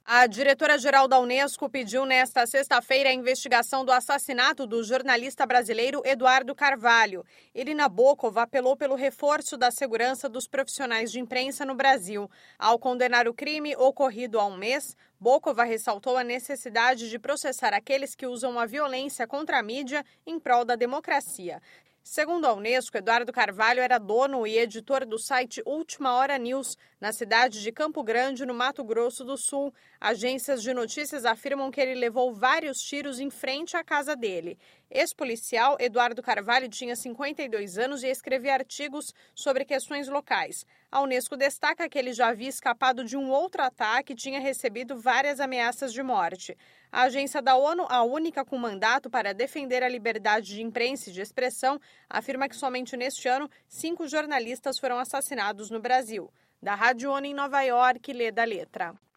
A diretora-geral da Unesco pediu nesta sexta-feira a investigação do assassinato do jornalista brasileiro Eduardo Carvalho. Irina Bokova apelou pelo reforço da segurança dos profissionais de imprensa no Brasil. Ao condenar o crime ocorrido há um mês, Bokova ressaltou a necessidade de processar aqueles que usam a violência contra a mídia em prol da democracia. Segundo a Unesco, Eduardo Carvalho era dono e editor do site Última Hora News, na cidade de Campo Grande, no Mato Grosso do Sul. Agências de notícias afirmam que ele levou vários tiros em frente à casa dele. Ex-policial, Eduardo Carvalho tinha 52 anos e escrevia artigos sobre questões locais. A Unesco destaca que ele já havia escapado de um outro ataque e tinha recebido várias ameaças de morte. A agência da ONU, a única com mandato para defender a liberdade de imprensa e de expressão, afirma que somente neste ano 5 jornalistas foram assassinados no Brasil. Da Rádio ONU em Nova York, Leda Letra.